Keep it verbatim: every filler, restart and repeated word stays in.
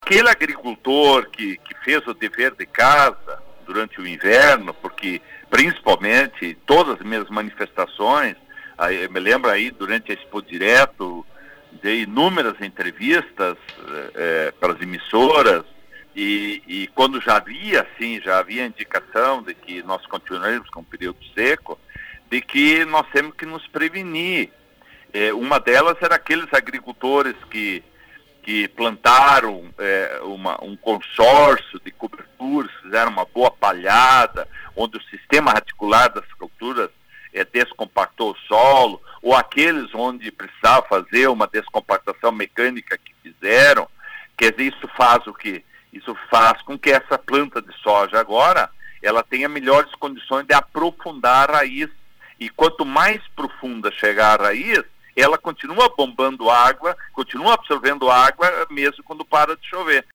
aquele agricultor que, que fez o dever de casa durante o inverno, porque principalmente todas as minhas manifestações, aí, eu me lembro aí durante a Expo Direto, dei inúmeras entrevistas é, para as emissoras, e, e quando já havia, assim, já havia indicação de que nós continuaremos com um período seco, de que nós temos que nos prevenir. É, uma delas era aqueles agricultores que, que plantaram é, uma, um consórcio de coberturas, fizeram uma boa palhada, onde o sistema radicular das culturas é, descompactou o solo, ou aqueles onde precisava fazer uma descompactação mecânica que fizeram. Quer dizer, isso faz o quê? Isso faz com que essa planta de soja agora, ela tenha melhores condições de aprofundar a raiz. E quanto mais profunda chegar a raiz, ela continua bombando água, continua absorvendo água, mesmo quando para de chover.